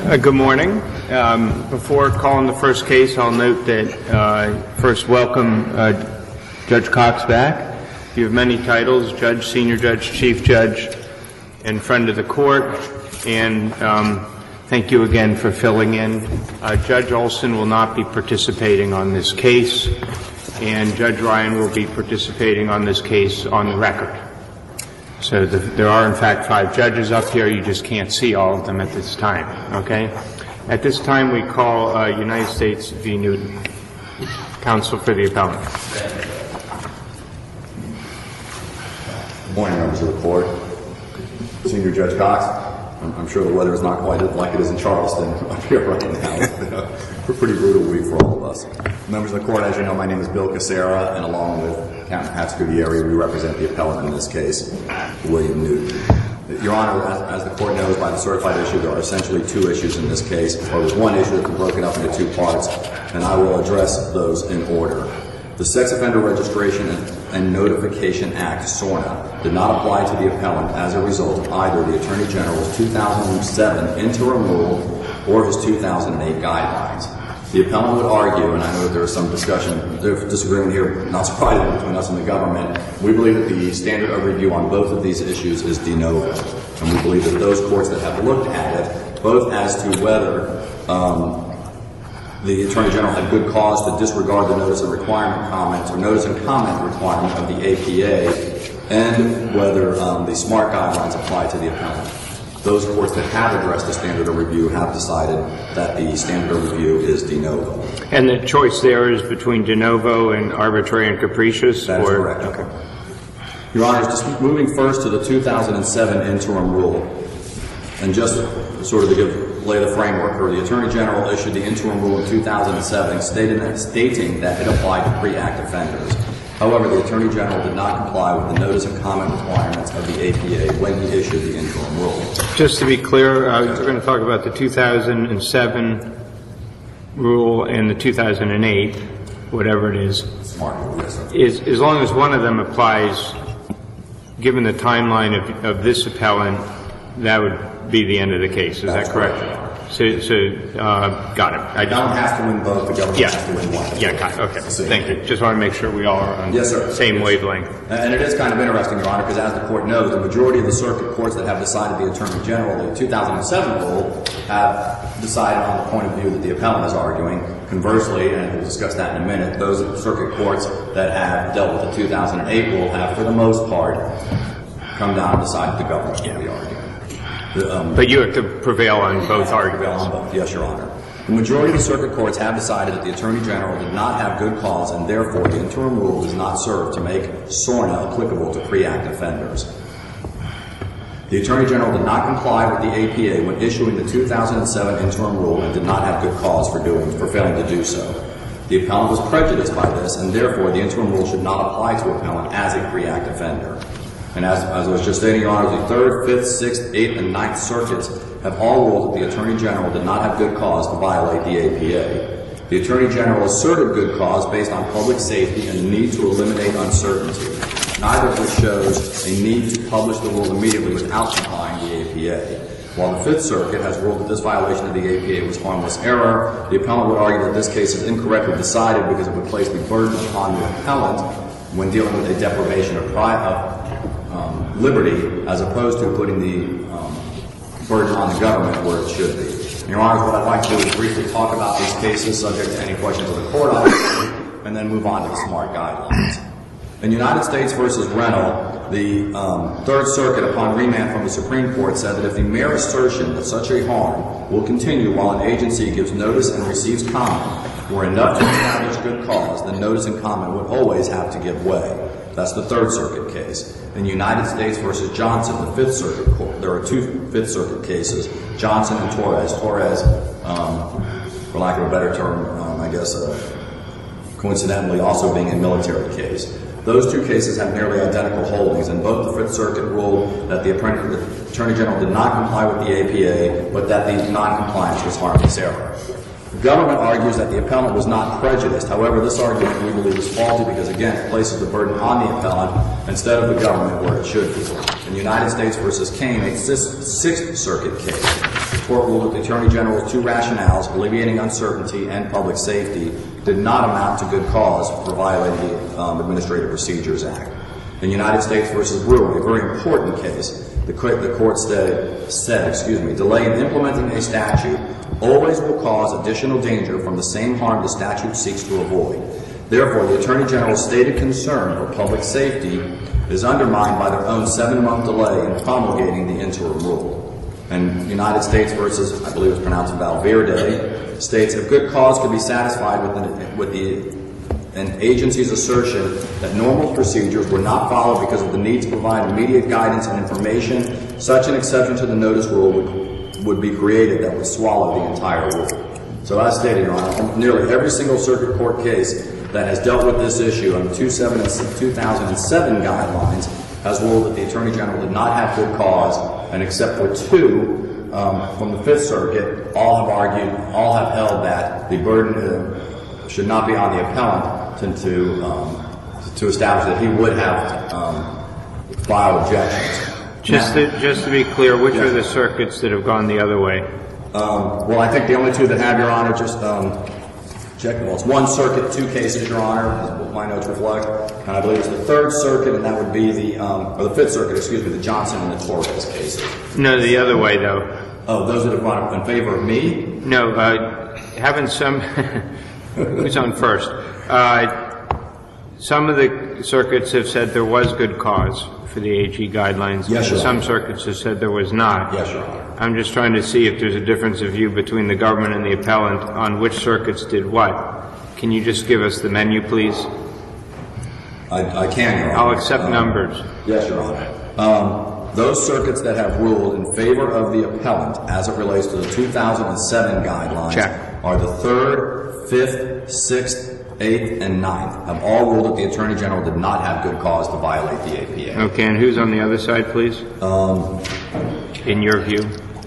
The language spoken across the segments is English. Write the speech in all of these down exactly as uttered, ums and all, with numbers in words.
Uh, good morning. Um, before calling the first case, I'll note that uh, first welcome uh, Judge Cox back. You have many titles: Judge, Senior Judge, Chief Judge, and Friend of the Court. And um, thank you again for filling in. Uh, Judge Olson will not be participating on this case, and Judge Ryan will be participating on this case on the record. So the, there are, in fact, five judges up here. You just can't see all of them at this time, okay? At this time, we call uh, United States v. Newton. Counsel for the appellant. Good morning, members of the court. Senior Judge Cox, I'm, I'm sure the weather is not quite like it is in Charleston up here right now. It's been a pretty brutal week for all of us. Members of the court, as you know, my name is Bill Casera, and along with Captain Pat Scudieri, we represent the appellant in this case, William Newton. Your Honor, as, as the court knows by the certified issue, there are essentially two issues in this case, or there's one issue that's broken up into two parts, and I will address those in order. The Sex Offender Registration and, and Notification Act, SORNA, did not apply to the appellant as a result of either the Attorney General's two thousand seven interim rule or his two thousand eight guidelines. The appellant would argue, and I know that there is some discussion, disagreement here, not surprisingly, between us and the government. We believe that the standard of review on both of these issues is de novo. And we believe that those courts that have looked at it, both as to whether um, the Attorney General had good cause to disregard the notice and requirement comments or notice and comment requirement of the A P A, and whether um, the SMART guidelines apply to the appellant. Those courts that have addressed the standard of review have decided that the standard of review is de novo. And the choice there is between de novo and arbitrary and capricious? That is or? correct. Okay. Your Honor, just moving first to the two thousand seven interim rule, and just sort of to give, lay the framework, or the Attorney General issued the interim rule in two thousand seven stated, stating that it applied to pre-act offenders. However, the Attorney General did not comply with the notice and comment requirements of the A P A when he issued the interim rule. Just to be clear, uh, we're going to talk about the two thousand seven rule and the two thousand eight, whatever it is. Smart rule, yes, sir. Is, as long as one of them applies, given the timeline of, of this appellant, that would be the end of the case. Is That's that correct? correct. So, so uh, got it. I The government has to win both. The government yeah. has to win one. Yeah, got it. Okay. Thank you. Just want to make sure we all are on yes, sir. the same yes. wavelength. And it is kind of interesting, Your Honor, because as the Court knows, the majority of the circuit courts that have decided the Attorney General, the two thousand seven rule, have decided on the point of view that the appellant is arguing. Conversely, and we'll discuss that in a minute, those circuit courts that have dealt with the two thousand eight rule have, for the most part, come down and decided the government should be arguing. The, um, but you have to prevail on both arguments. On both. Yes, Your Honor. The majority of the circuit courts have decided that the Attorney General did not have good cause, and therefore the interim rule does not serve to make SORNA applicable to pre-act offenders. The Attorney General did not comply with the A P A when issuing the two thousand seven interim rule and did not have good cause for doing for failing to do so. The appellant was prejudiced by this, and therefore the interim rule should not apply to appellant as a pre-act offender. And as, as I was just stating, Your Honor, the third, fifth, sixth, eighth, and ninth circuits have all ruled that the Attorney General did not have good cause to violate the A P A. The Attorney General asserted good cause based on public safety and the need to eliminate uncertainty, neither of which shows a need to publish the rule immediately without complying the A P A. While the Fifth Circuit has ruled that this violation of the A P A was harmless error, the appellant would argue that this case is incorrectly decided because it would place the burden upon the appellant when dealing with a deprivation of private Um, liberty, as opposed to putting the um, burden on the government where it should be. Your Honor, what I'd like to do is briefly talk about these cases, subject to any questions of the court, and then move on to the SMART guidelines. In United States versus Reynolds, the um, Third Circuit, upon remand from the Supreme Court, said that if the mere assertion that such a harm will continue while an agency gives notice and receives comment were enough to establish good cause, then notice and comment would always have to give way. That's the Third Circuit case. In United States versus Johnson, the Fifth Circuit court, there are two Fifth Circuit cases, Johnson and Torres. Torres, um, for lack of a better term, um, I guess, uh, coincidentally also being a military case. Those two cases have nearly identical holdings, and both the Fifth Circuit ruled that the Attorney General did not comply with the A P A, but that the noncompliance was harmless error. The government argues that the appellant was not prejudiced. However, this argument we believe is faulty because, again, it places the burden on the appellant instead of the government where it should be. In United States versus Kane, a Sixth Circuit case, court ruled that the Attorney General's two rationales, alleviating uncertainty and public safety, did not amount to good cause for violating the um, Administrative Procedures Act. In United States versus Brewer, a very important case, the, the court said, said, excuse me, delay in implementing a statute always will cause additional danger from the same harm the statute seeks to avoid. Therefore, the Attorney General's stated concern for public safety is undermined by their own seven-month delay in promulgating the interim rule. And United States versus, I believe it was pronounced Valverde, states if good cause could be satisfied with, an, with the, an agency's assertion that normal procedures were not followed because of the need to provide immediate guidance and information, such an exception to the notice rule would, would be created that would swallow the entire rule. So as stated, Your Honor, nearly every single circuit court case that has dealt with this issue under two thousand seven guidelines has ruled that the Attorney General did not have good cause, and except for two um, from the Fifth Circuit, all have argued, all have held that the burden uh, should not be on the appellant to, to, um, to establish that he would have um, filed objections. Just now, to, just to be clear, which yes. are the circuits that have gone the other way? Um, well, I think the only two that have, Your Honor, just um, check. Well, it's one circuit, two cases, Your Honor, as what my notes reflect. And I believe it's the Third Circuit, and that would be the, um, or the Fifth Circuit, excuse me, the Johnson and the Torres cases. No, the other way, though. Oh, those that have gone in favor of me? No, uh, haven't some, who's on first? Uh, some of the circuits have said there was good cause for the A G guidelines. Yes, Your Some Honor. circuits have said there was not. Yes, Your Honor. I'm just trying to see if there's a difference of view between the government and the appellant on which circuits did what. Can you just give us the menu, please? I, I can, Your Honor. I'll accept um, numbers. Yes, Your Honor. Um, those circuits that have ruled in favor of the appellant as it relates to the two thousand seven guidelines Check. are the Third, Fifth, Sixth, Eighth, and Ninth have all ruled that the Attorney General did not have good cause to violate the A P A. Okay, and who's on the other side, please? Um, In your view?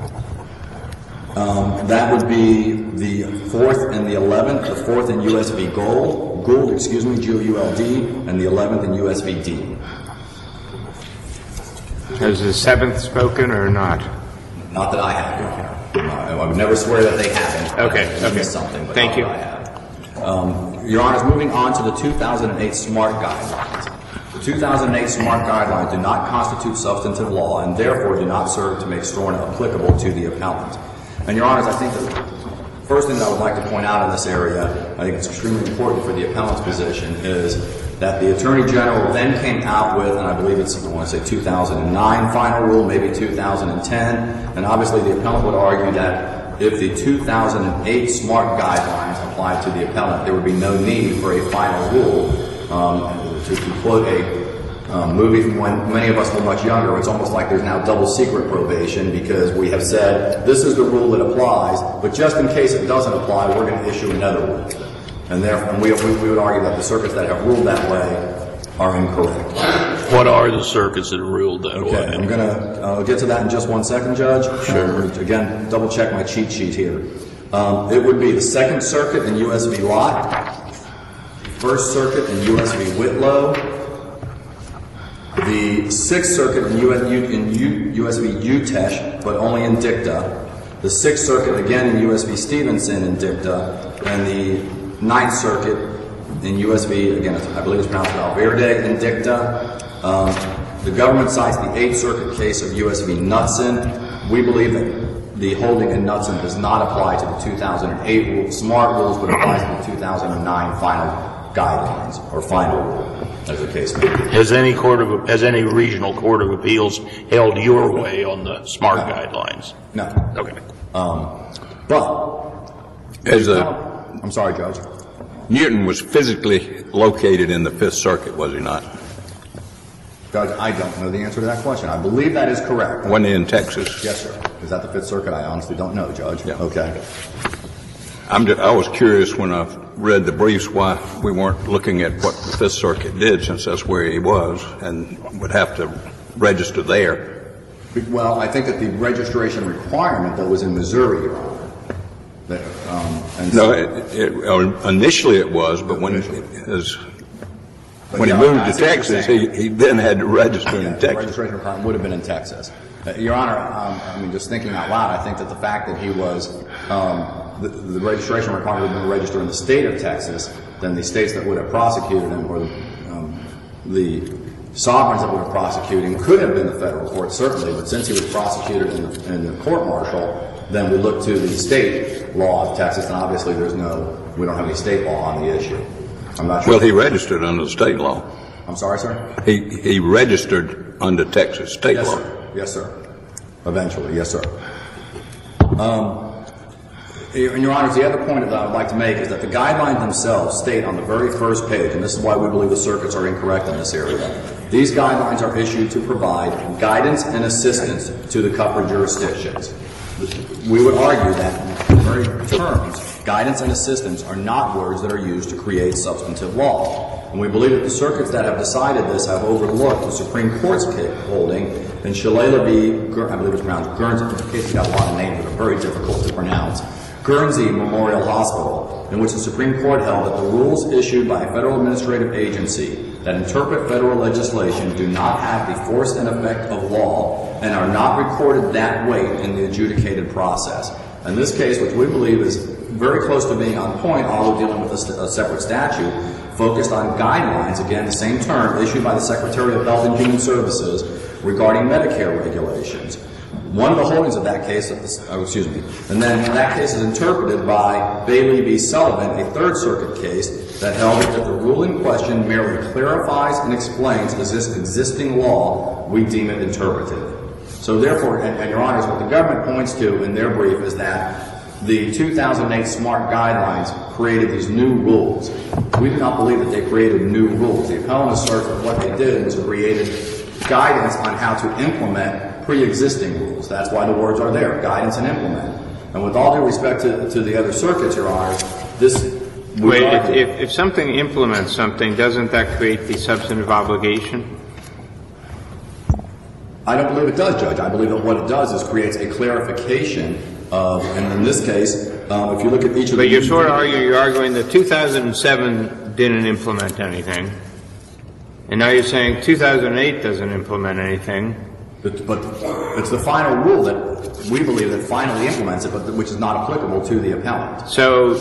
Um, that would be the fourth and the eleventh, the fourth in U S V Gold, Gould, excuse me, G O U L D, and the eleventh in U S V D. Has the seventh spoken or not? Not that I have, Your Honor. Uh, I would never swear that they haven't. Okay, I okay. missed something, but Thank not you. that I have. Um, Your Honor, moving on to the two thousand eight SMART guidelines. The two thousand eight SMART guidelines do not constitute substantive law and therefore do not serve to make SORNA applicable to the appellant. And, Your Honors, I think the first thing that I would like to point out in this area, I think it's extremely important for the appellant's position, is that the Attorney General then came out with, and I believe it's, I want to say two thousand nine final rule, maybe two thousand ten, and obviously the appellant would argue that if the two thousand eight SMART guidelines applied to the appellant, there would be no need for a final rule. Um, to, to quote a um, movie from when many of us were much younger, it's almost like there's now double secret probation because we have said this is the rule that applies, but just in case it doesn't apply, we're going to issue another rule. And therefore, and we, we, we would argue that the circuits that have ruled that way are incorrect. What are the circuits that have ruled that Okay, way? I'm going to uh, get to that in just one second, Judge. Sure. Um, again, double check my cheat sheet here. Um, it would be the Second Circuit in U S V Lott, First Circuit in U S V Whitlow, the Sixth Circuit in, U S, in U, U S V Utesh, but only in dicta, the Sixth Circuit again in U S V Stevenson in dicta, and the Ninth Circuit in U S V, again, I believe it's pronounced Valverde in dicta. Um, the government cites the Eighth Circuit case of U S V Knutson. We believe that the holding in Knutson does not apply to the two thousand eight rule, SMART rules, but applies to the two thousand nine final guidelines, or final rule, as the case may be. Has any court of has any regional court of appeals held your way on the SMART no. guidelines? No. Okay. Um, but as a, I'm sorry, Judge. Newton was physically located in the Fifth Circuit, was he not? Judge, I don't know the answer to that question. I believe that is correct. When in Texas? Yes, sir. Is that the Fifth Circuit? I honestly don't know, Judge. Yeah. Okay. I'm just, I was curious when I read the briefs why we weren't looking at what the Fifth Circuit did, since that's where he was and would have to register there. Well, I think that the registration requirement, though, was in Missouri, Your Honor. That, um, and no, so, it, it, uh, initially it was, but when, his, but when yeah, he moved I to Texas, he, he then had to register yeah, in the Texas. registration requirement would have been in Texas. Uh, Your Honor, um, I mean, just thinking out loud, I think that the fact that he was, um, the, the registration requirement would have been registered in the state of Texas, then the states that would have prosecuted him, or the, um, the sovereigns that would have prosecuted him, could have been the federal court, certainly, but since he was prosecuted in the, in the court-martial, then we look to the state law of Texas, and obviously there's no, we don't have any state law on the issue. I'm not sure. Well, he registered under the state law. I'm sorry, sir? He, he registered under Texas state Yes, law. sir. Yes, sir. Eventually, yes, sir. Um, and Your Honor, the other point that I would like to make is that the guidelines themselves state on the very first page, and this is why we believe the circuits are incorrect in this area, these guidelines are issued to provide guidance and assistance to the covered jurisdictions. We would argue that in the very terms, guidance and assistance are not words that are used to create substantive law. And we believe that the circuits that have decided this have overlooked the Supreme Court's holding in Shalala v. I believe it's pronounced Guernsey, in case you've got a lot of names that are very difficult to pronounce, Guernsey Memorial Hospital, in which the Supreme Court held that the rules issued by a federal administrative agency that interpret federal legislation do not have the force and effect of law and are not recorded that way in the adjudicated process. In this case, which we believe is very close to being on point, although dealing with a, st a separate statute, focused on guidelines, again, the same term, issued by the Secretary of Health and Human Services regarding Medicare regulations. One of the holdings of that case, oh, excuse me, and then that case is interpreted by Bailey v. Sullivan, a Third Circuit case that held that the rule in question merely clarifies and explains this existing law, we deem it interpretive. So therefore, and, and Your Honors, what the government points to in their brief is that the two thousand eight SMART guidelines created these new rules. We do not believe that they created new rules. The appellant asserts that what they did was created guidance on how to implement pre-existing rules. That's why the words are there, guidance and implement. And with all due respect to, to the other circuits, Your Honor, this... Wait, if, if, if something implements something, doesn't that create the substantive obligation? I don't believe it does, Judge. I believe that what it does is creates a clarification of, and in this case, um, if you look at each of the... But you're sort of arguing, you're arguing that two thousand seven didn't implement anything, and now you're saying two thousand eight doesn't implement anything. But, but it's the final rule that we believe that finally implements it, but which is not applicable to the appellant. So,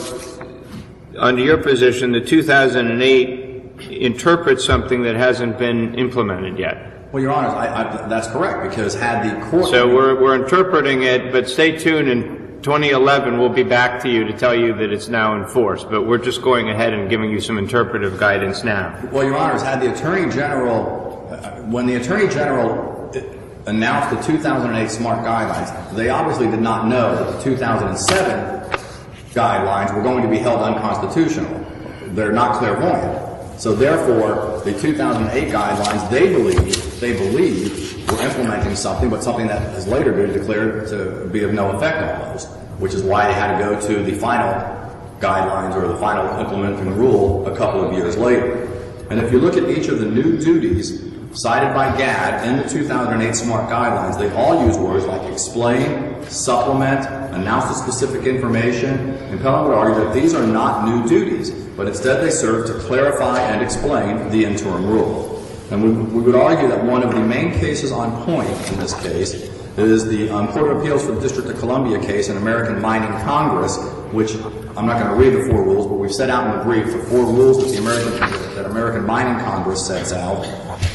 under your position, the two thousand eight interprets something that hasn't been implemented yet. Well, Your Honor, I, I, that's correct, because had the court... So we're, we're interpreting it, but stay tuned. In twenty eleven, we'll be back to you to tell you that it's now enforced. But we're just going ahead and giving you some interpretive guidance now. Well, Your Honors, had the Attorney General... Uh, when the Attorney General announced the two thousand eight SMART guidelines, they obviously did not know that the two thousand seven guidelines were going to be held unconstitutional. They're not clairvoyant. So therefore, the two thousand eight guidelines, they believe, they believe were implementing something, but something that has later been declared to be of no effect on those, which is why they had to go to the final guidelines or the final implementing rule a couple of years later. And if you look at each of the new duties cited by G A D in the two thousand eight SMART guidelines, they all use words like explain, supplement, announce the specific information. And Appellant would argue that these are not new duties, but instead they serve to clarify and explain the interim rule. And we, we would argue that one of the main cases on point in this case is the um, Court of Appeals for the District of Columbia case in American Mining Congress, which I'm not going to read the four rules, but we've set out in the brief the four rules that the American that American Mining Congress sets out.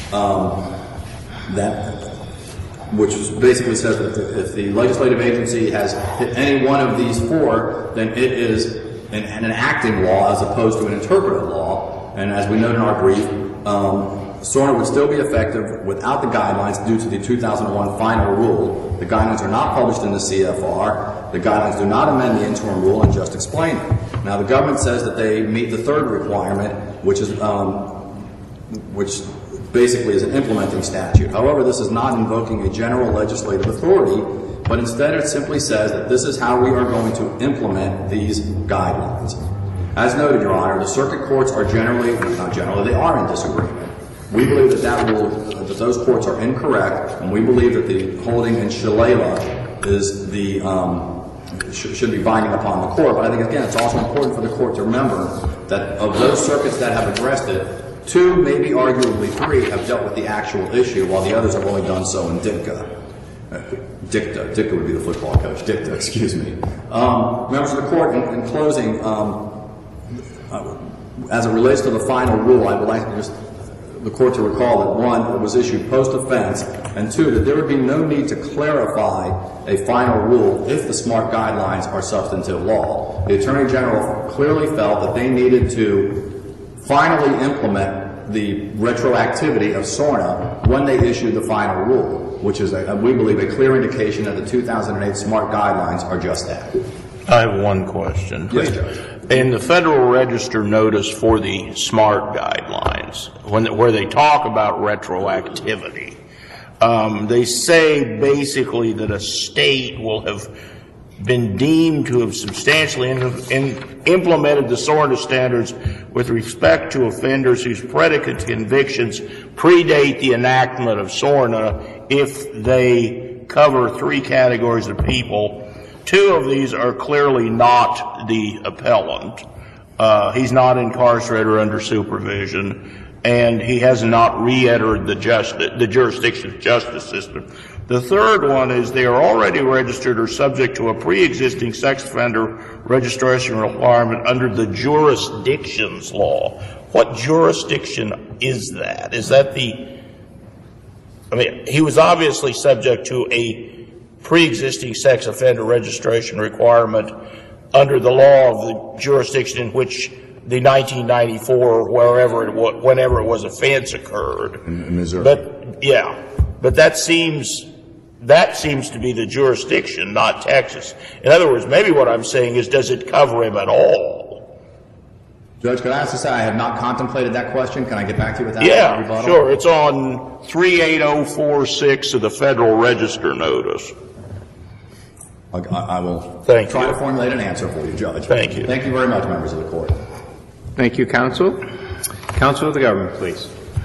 Um, that which basically says that if the legislative agency has hit any one of these four, then it is an, an enacting law as opposed to an interpretive law. And as we note in our brief, um, SORNA would still be effective without the guidelines due to the two thousand one final rule. The guidelines are not published in the C F R. The guidelines do not amend the interim rule and just explain it. Now, the government says that they meet the third requirement, which is um, which basically is an implementing statute. However, this is not invoking a general legislative authority, but instead it simply says that this is how we are going to implement these guidelines. As noted, Your Honor, the circuit courts are generally, not generally, they are in disagreement. We believe that that rule, that those courts are incorrect, and we believe that the holding in Shalala is the, um, sh should be binding upon the court. But I think, again, it's also important for the court to remember that of those circuits that have addressed it, two, maybe arguably three, have dealt with the actual issue, while the others have only done so in dicta. Dicta. Dicta would be the football coach. Dicta, excuse me. Um, members of the court, in, in closing, um, uh, as it relates to the final rule, I would like to just the court to recall that, one, it was issued post-offense, and two, that there would be no need to clarify a final rule if the SMART guidelines are substantive law. The Attorney General clearly felt that they needed to finally implement the retroactivity of SORNA when they issued the final rule, which is, a, we believe, a clear indication that the two thousand eight SMART guidelines are just that. I have one question. Yes, Judge. In the Federal Register notice for the SMART guidelines, when, where they talk about retroactivity, um, they say basically that a state will have been deemed to have substantially in, in, implemented the SORNA standards with respect to offenders whose predicate convictions predate the enactment of SORNA if they cover three categories of people. Two of these are clearly not the appellant. Uh, he's not incarcerated or under supervision, and he has not re-entered the, just, the jurisdiction justice system. The third one is they are already registered or subject to a pre-existing sex offender registration requirement under the jurisdictions law. What jurisdiction is that? Is that the, I mean, he was obviously subject to a pre-existing sex offender registration requirement under the law of the jurisdiction in which the nineteen ninety-four, wherever it was, whenever it was offense occurred. In Missouri. But, yeah, but that seems, that seems to be the jurisdiction, not Texas. In other words, maybe what I'm saying is, does it cover him at all? Judge, could I ask to say I have not contemplated that question? Can I get back to you with that? Yeah, sure. It's on three eight oh four six of the Federal Register notice. I, I will Thank try you. to formulate an answer for you, Judge. Thank you. Thank you very much, members of the court. Thank you, counsel. Counsel of the government, please.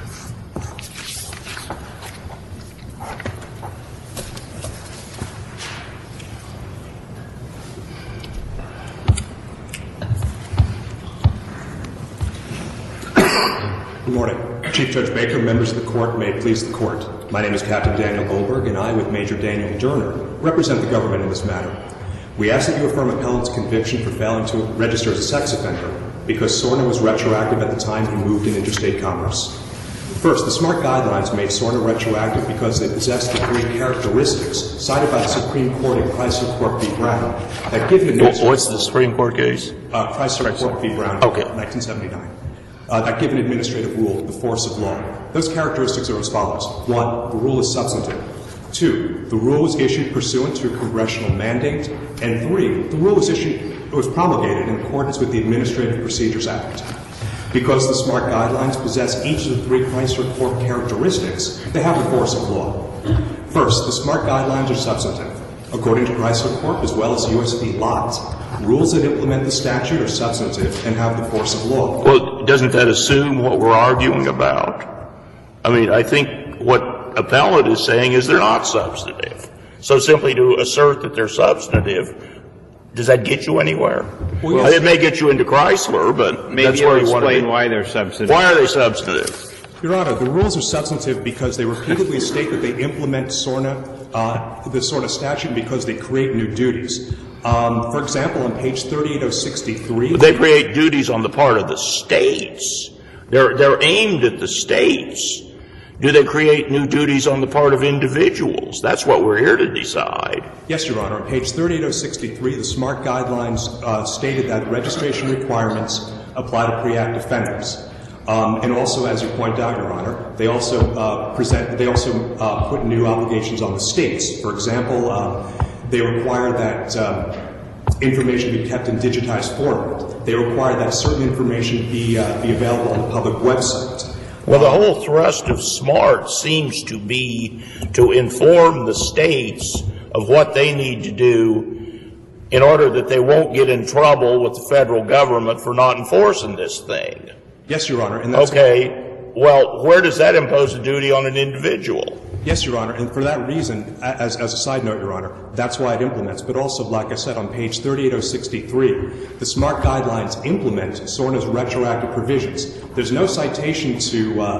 Good morning. Chief Judge Baker, members of the court, may it please the court. My name is Captain Daniel Goldberg, and I, with Major Daniel Durner, represent the government in this matter. We ask that you affirm appellant's conviction for failing to register as a sex offender because SORNA was retroactive at the time he moved in interstate commerce. First, the SMART guidelines made SORNA retroactive because they possessed the three characteristics cited by the Supreme Court in Chrysler Court v. Brown that give an What's the Supreme Court case? Uh, Chrysler Court v. Brown, Okay. nineteen seventy-nine. Uh, that give an administrative rule the force of law. Those characteristics are as follows. One, the rule is substantive. Two, the rule was issued pursuant to a congressional mandate. And three, the rule was issued, was promulgated in accordance with the Administrative Procedures Act. Because the SMART guidelines possess each of the three Chrysler Court characteristics, they have the force of law. First, the SMART guidelines are substantive. According to Chrysler Corp as well as U S V Lot, rules that implement the statute are substantive and have the force of law. Well, doesn't that assume what we're arguing about? I mean, I think what appellant is saying is they're not substantive. So simply to assert that they're substantive, does that get you anywhere? Well, yes. It may get you into Chrysler, but Maybe that's where you'll you want to explain be. why they're substantive. Why are they substantive? Your Honor, the rules are substantive because they repeatedly state that they implement SORNA, uh, the SORNA statute because they create new duties. Um, for example, on page thirty-eight oh sixty-three... But they create duties on the part of the states. They're, they're aimed at the states. Do they create new duties on the part of individuals? That's what we're here to decide. Yes, Your Honor. On page thirty-eight oh sixty-three, the SMART guidelines uh, stated that registration requirements apply to pre-act offenders. Um, and also, as you point out, Your Honor, they also uh, present, they also uh, put new obligations on the states. For example, uh, they require that um, information be kept in digitized format. They require that certain information be uh, be available on the public website. Well, the whole thrust of SMART seems to be to inform the states of what they need to do in order that they won't get in trouble with the federal government for not enforcing this thing. Yes, Your Honor. And that's Okay. Well, where does that impose a duty on an individual? Yes, Your Honor, and for that reason, as, as a side note, Your Honor, that's why it implements. But also, like I said, on page thirty-eight oh sixty-three, the SMART guidelines implement SORNA's retroactive provisions. There's no citation to uh,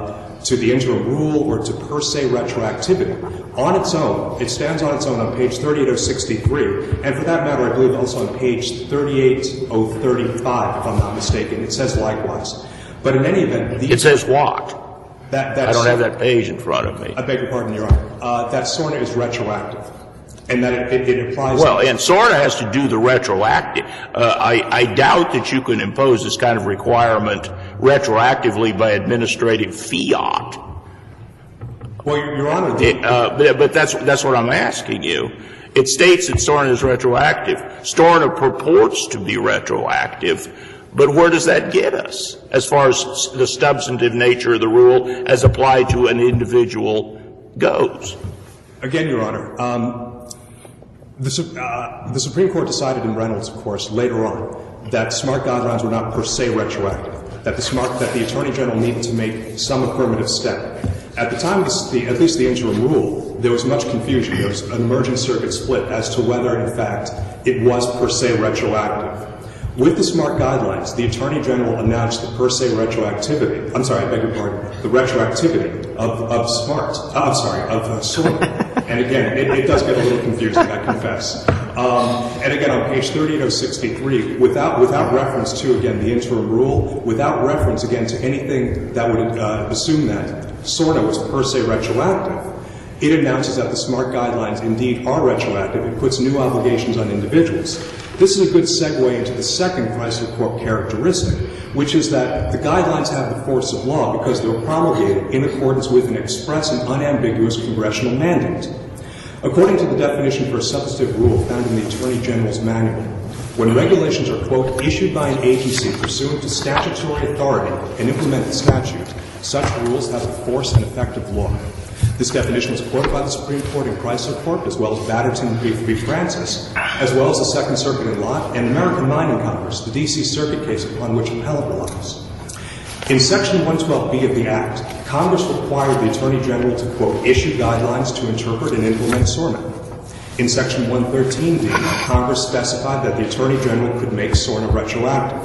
to the interim rule or to per se retroactivity. On its own, it stands on its own on page thirty-eight oh sixty-three, and for that matter, I believe also on page thirty-eight oh thirty-five, if I'm not mistaken. It says likewise. But in any event, these, It says what? that, that I don't have that page in front of me. I beg your pardon, Your Honor. Uh, that SORNA is retroactive, and that it, it, it applies. Well, and SORNA has to do the retroactive. Uh, I, I doubt that you can impose this kind of requirement retroactively by administrative fiat. Well, Your, Your Honor, the, It, uh, but, but that's that's what I'm asking you. It states that SORNA is retroactive. SORNA purports to be retroactive. But where does that get us as far as the substantive nature of the rule as applied to an individual goes? Again, Your Honor, um, the, uh, the Supreme Court decided in Reynolds, of course, later on, that SMART guidelines were not per se retroactive, that the SMART, that the Attorney General needed to make some affirmative step. At the time, of the, at least the interim rule, there was much confusion. There was an emergent circuit split as to whether, in fact, it was per se retroactive. With the SMART guidelines, the Attorney General announced the per se retroactivity, I'm sorry, I beg your pardon, the retroactivity of, of SMART, uh, I'm sorry, of uh, SORNA. And again, it, it does get a little confusing, I confess. Um, and again, on page thirty-eight oh sixty-three, without, without reference to, again, the interim rule, without reference, again, to anything that would uh, assume that SORNA was per se retroactive, it announces that the SMART guidelines indeed are retroactive. It puts new obligations on individuals. This is a good segue into the second Chrysler Corp characteristic, which is that the guidelines have the force of law because they were promulgated in accordance with an express and unambiguous congressional mandate. According to the definition for a substantive rule found in the Attorney General's manual, when regulations are, quote, issued by an agency pursuant to statutory authority and implement the statute, such rules have the force and effect of law. This definition was quoted by the Supreme Court in Chrysler Corp, as well as Batterton v. Francis, as well as the Second Circuit in Lott and American Mining Congress, the D C Circuit case upon which appellant relies. In Section one twelve B of the Act, Congress required the Attorney General to, quote, issue guidelines to interpret and implement SORNA. In Section one thirteen D, Congress specified that the Attorney General could make SORNA retroactive.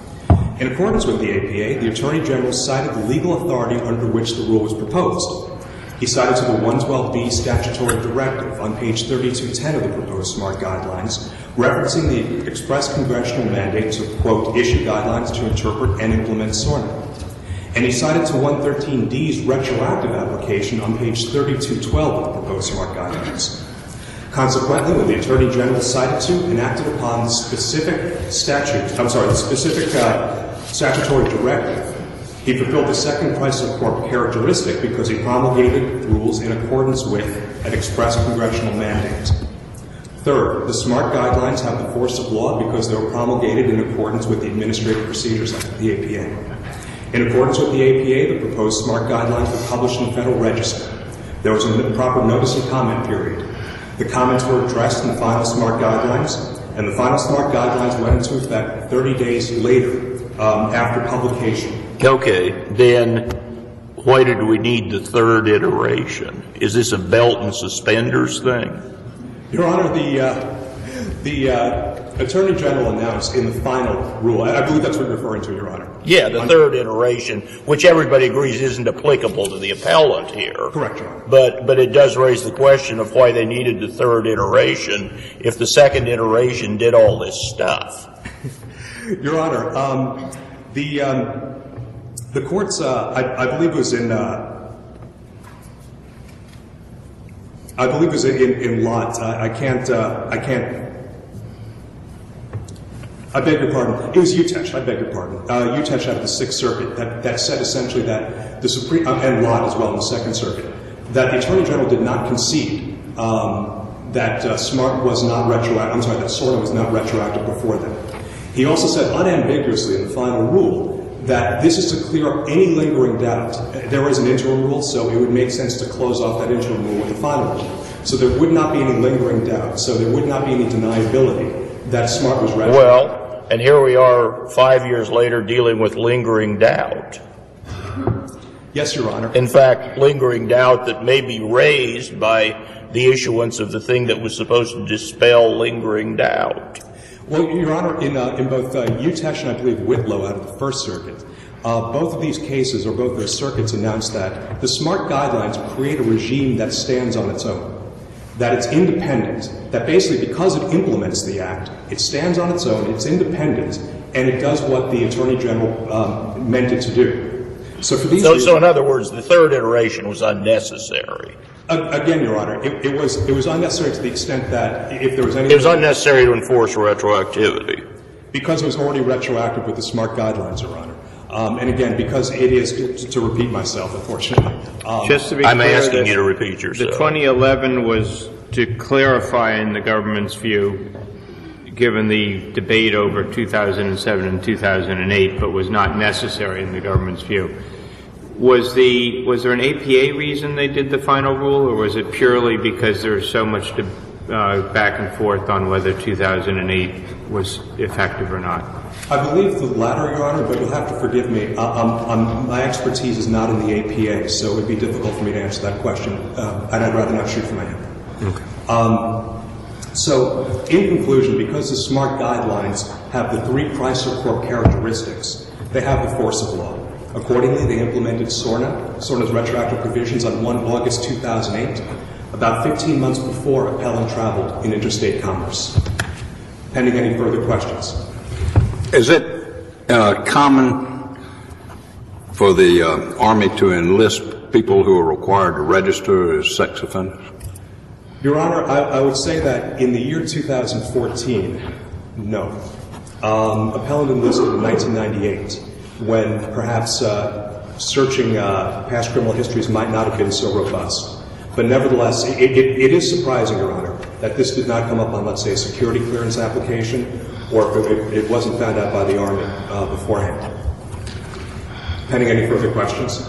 In accordance with the A P A, the Attorney General cited the legal authority under which the rule was proposed. He cited to the one twelve B statutory directive on page thirty-two ten of the proposed SMART guidelines, referencing the express congressional mandate to, quote, issue guidelines to interpret and implement SORNA. And he cited to one thirteen D's retroactive application on page thirty-two twelve of the proposed SMART guidelines. Consequently, when the Attorney General cited to and acted upon the specific statute, I'm sorry, the specific uh, statutory directive, he fulfilled the second Chrysler Corp characteristic because he promulgated rules in accordance with an express congressional mandate. Third, the SMART guidelines have the force of law because they were promulgated in accordance with the Administrative Procedures Act of the A P A. In accordance with the A P A, the proposed SMART guidelines were published in the Federal Register. There was a proper notice and comment period. The comments were addressed in the final SMART guidelines, and the final SMART guidelines went into effect thirty days later um, after publication. Okay, then why did we need the third iteration? Is this a belt and suspenders thing? Your Honor, the uh, the uh, Attorney General announced in the final rule, I believe that's what you're referring to, Your Honor. Yeah, the third iteration, which everybody agrees isn't applicable to the appellant here. Correct, Your Honor. But, but it does raise the question of why they needed the third iteration if the second iteration did all this stuff. Your Honor, um, the um, the court's, uh, I, I believe it was in, uh, I believe it was in, in Lott. I, I can't, uh, I can't, I beg your pardon. It was Utesh, I beg your pardon. Uh, Utesh out of the Sixth Circuit that, that said essentially that the Supreme, uh, and Lott as well in the Second Circuit, that the Attorney General did not concede um, that uh, SMART was not retroactive, I'm sorry, that SORNA was not retroactive before them. He also said unambiguously in the final rule that this is to clear up any lingering doubt. There is an interim rule, so it would make sense to close off that interim rule with the final rule. So there would not be any lingering doubt. So there would not be any deniability that SMART was retroactive. Well, and here we are five years later dealing with lingering doubt. Yes, Your Honor. In fact, lingering doubt that may be raised by the issuance of the thing that was supposed to dispel lingering doubt. Well, Your Honor, in, uh, in both uh, Utesh and I believe Whitlow out of the First Circuit, Uh, both of these cases, or both of the circuits, announced that the SMART guidelines create a regime that stands on its own, that it's independent, that basically because it implements the Act, it stands on its own, it's independent, and it does what the Attorney General um, meant it to do. So for these So, reasons, so in other words, the third iteration was unnecessary. again, Your Honor, it, it was it was unnecessary to the extent that if there was any... It was unnecessary to enforce retroactivity. Because it was already retroactive with the SMART guidelines, Your Honor. Um, and again, because it is, to, to repeat myself, unfortunately. Um, Just to be I'm clear, asking that you to repeat yourself. The twenty eleven was to clarify in the government's view, given the debate over two thousand seven and two thousand eight, but was not necessary in the government's view. Was the was there an A P A reason they did the final rule, or was it purely because there was so much to, uh, back and forth on whether two thousand eight was effective or not? I believe the latter, Your Honor, but you'll have to forgive me. Uh, um, um, my expertise is not in the A P A, so it would be difficult for me to answer that question, uh, and I'd rather not shoot from my hip. Okay. Um, so, in conclusion, because the SMART guidelines have the three Chrysler Corp characteristics, they have the force of law. Accordingly, they implemented SORNA, SORNA's retroactive provisions, on the first of August two thousand eight, about fifteen months before appellant traveled in interstate commerce. Pending any further questions. Is it uh, common for the uh, Army to enlist people who are required to register as sex offenders? Your Honor, I, I would say that in the year two thousand fourteen, no. Um, appellant enlisted in nineteen ninety-eight, when perhaps uh, searching uh, past criminal histories might not have been so robust. But nevertheless, it, it, it is surprising, Your Honor, that this did not come up on, let's say, a security clearance application, or if it, it wasn't found out by the Army uh, beforehand. Pending any further questions?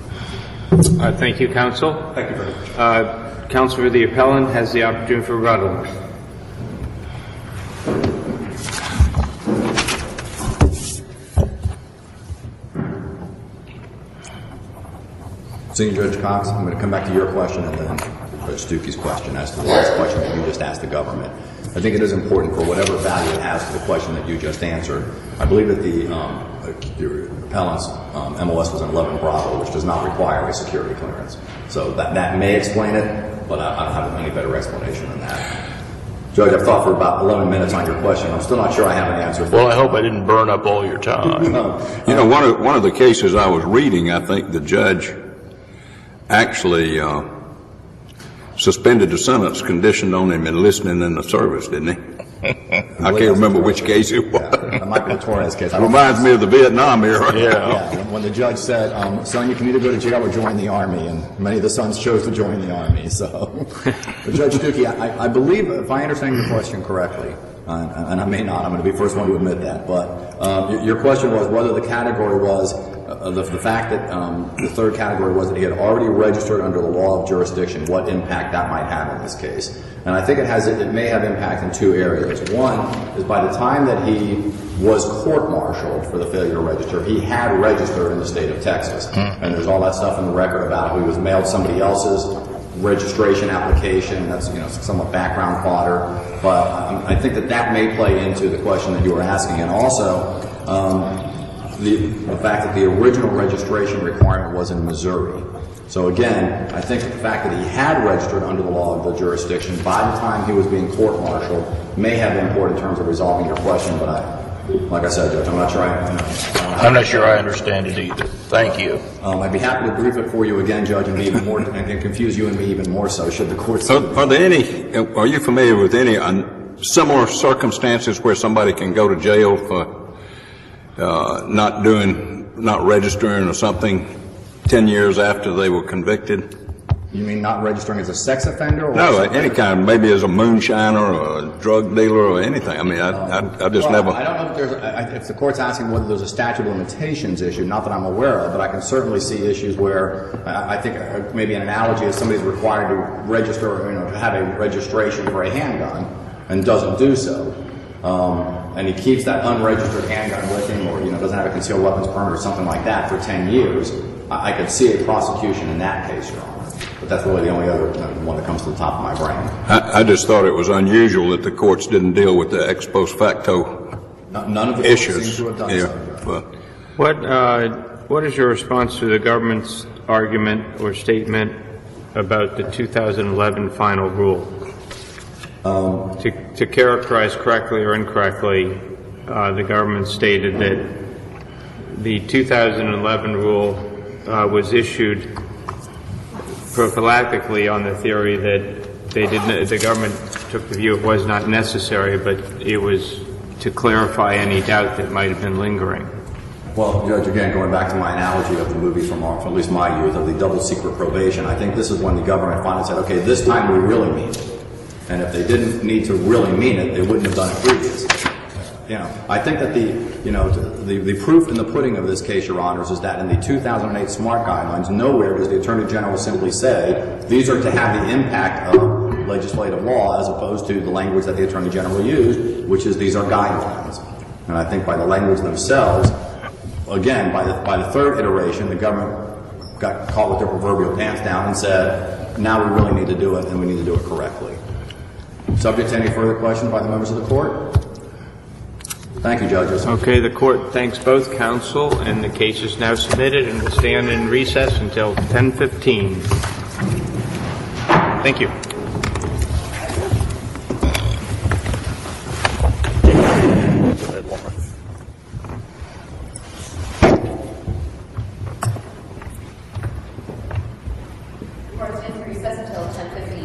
Uh, thank you, counsel. Thank you very much. Uh, counsel for the appellant has the opportunity for rebuttal. Senior Judge Cox, I'm going to come back to your question and then Judge Stuckey's question as to the last question that you just asked the government. I think it is important for whatever value it has to the question that you just answered. I believe that the, um, the appellant's um, M O S was an eleven Bravo, which does not require a security clearance. So that, that may explain it, but I, I don't have any better explanation than that. Judge, I've thought for about eleven minutes on your question. I'm still not sure I have an answer for Well, I hope I didn't burn up all your time. You know, one of, one of the cases I was reading, I think the judge actually uh, suspended the sentence conditioned on him enlisting in the service, didn't he? I can't remember which case it was. Yeah, the Michael Torres case. It reminds me of the Vietnam era. Yeah. Yeah, when the judge said, um, son, you can either go to jail or join the Army, and many of the sons chose to join the Army. So, but Judge Stuckey, I, I believe, if I understand your question correctly, uh, and I may not, I'm going to be the first one to admit that, but um, your, your question was whether the category was, uh, the, the fact that um, the third category was that he had already registered under the law of jurisdiction, what impact that might have in this case. And I think it has, it may have impact in two areas. One is by the time that he was court-martialed for the failure to register, he had registered in the state of Texas. Mm. And there's all that stuff in the record about how he was mailed somebody else's registration application. That's, you know, somewhat background fodder. But um, I think that that may play into the question that you were asking. And also, um, the, the fact that the original registration requirement was in Missouri. So again, I think that the fact that he had registered under the law of the jurisdiction by the time he was being court-martialed may have import in terms of resolving your question, but I, like I said, Judge, I'm not sure I, you know, I'm not sure I understand it either. Thank you. Um, I'd be happy to brief it for you again, Judge, and be even more, and confuse you and me even more so should the court say. Are, are there any, are you familiar with any uh, similar circumstances where somebody can go to jail for uh, not doing, not registering or something ten years after they were convicted? You mean not registering as a sex offender? Or No, something? any kind, maybe as a moonshiner or a drug dealer or anything. I mean, I, I, I just well, never... I don't know if there's, I, if the court's asking whether there's a statute of limitations issue, not that I'm aware of, but I can certainly see issues where I, I think uh, maybe an analogy is somebody's required to register, you know, to have a registration for a handgun and doesn't do so. Um, and he keeps that unregistered handgun with him, or, you know, doesn't have a concealed weapons permit or something like that for ten years. I, I could see a prosecution in that case, Your Honor. But that's really the only other you know, one that comes to the top of my brain. I, I just thought it was unusual that the courts didn't deal with the ex post facto No, none of the issues. courts seem to have done yeah, so. but What, uh, what is your response to the government's argument or statement about the two thousand eleven final rule? Um, to, to characterize correctly or incorrectly, uh, the government stated that the two thousand eleven rule uh, was issued prophylactically on the theory that they didn't, the government took the view it was not necessary, but it was to clarify any doubt that might have been lingering. Well, Judge, again, going back to my analogy of the movies from, our, from at least my youth, of the double secret probation, I think this is when the government finally said, okay, this time we really mean it. And if they didn't need to really mean it, they wouldn't have done it previously. You know, I think that the, you know, the, the proof in the pudding of this case, Your Honors, is that in the two thousand eight SMART guidelines, nowhere does the Attorney General simply say these are to have the impact of legislative law as opposed to the language that the Attorney General used, which is these are guidelines. And I think by the language themselves, again, by the, by the third iteration, the government got caught with their proverbial pants down and said, now we really need to do it, and we need to do it correctly. Subject to any further questions by the members of the court? Thank you, judges. Okay, the court thanks both counsel, and the case is now submitted and will stand in recess until ten fifteen. Thank you. Court is in recess until ten fifteen.